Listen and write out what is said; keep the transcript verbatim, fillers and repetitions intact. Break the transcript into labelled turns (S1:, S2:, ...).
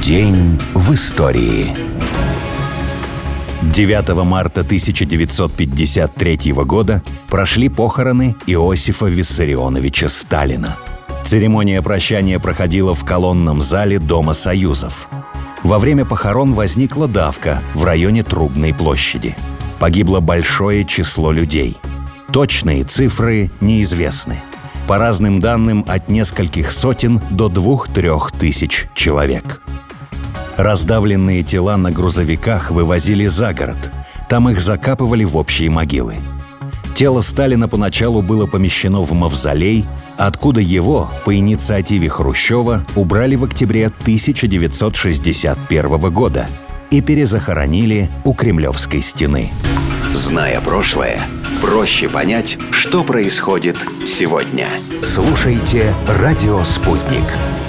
S1: День в истории. девятого марта тысяча девятьсот пятьдесят третьего года прошли похороны Иосифа Виссарионовича Сталина. Церемония прощания проходила в колонном зале Дома Союзов. Во время похорон возникла давка в районе Трубной площади. Погибло большое число людей. Точные цифры неизвестны. По разным данным, от нескольких сотен до двух-трех тысяч человек. Раздавленные тела на грузовиках вывозили за город. Там их закапывали в общие могилы. Тело Сталина поначалу было помещено в мавзолей, откуда его, по инициативе Хрущева, убрали в октябре тысяча девятьсот шестьдесят первого года и перезахоронили у Кремлевской стены.
S2: Зная прошлое, проще понять, что происходит сегодня.
S1: Слушайте «Радио Спутник».